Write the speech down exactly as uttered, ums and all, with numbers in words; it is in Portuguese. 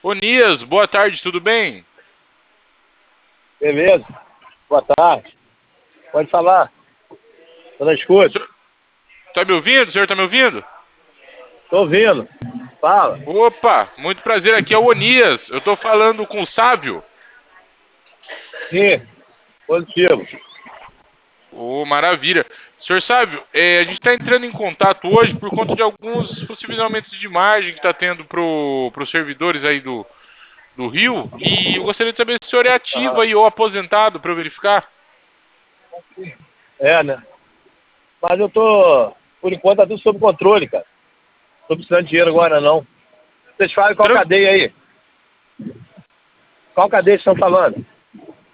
Ô Nias, boa tarde, tudo bem? Beleza. Boa tarde. Pode falar. Tô na escuta. Senhor- Tá me ouvindo? O senhor tá me ouvindo? Tô ouvindo. Fala. Opa, muito prazer, aqui é o Onias. Eu tô falando com o Sávio. Sim. Positivo. Ô, maravilha. Senhor Sávio, é, a gente está entrando em contato hoje por conta de alguns possíveis aumentos de margem que está tendo para os servidores aí do, do Rio. E eu gostaria de saber se o senhor é ativo Aham. aí ou aposentado para eu verificar. É, né? Mas eu tô... Por enquanto tá tudo sob controle, cara. Tô precisando de dinheiro agora, não. Vocês falam qual Tran- cadeia aí? Qual cadeia vocês estão falando?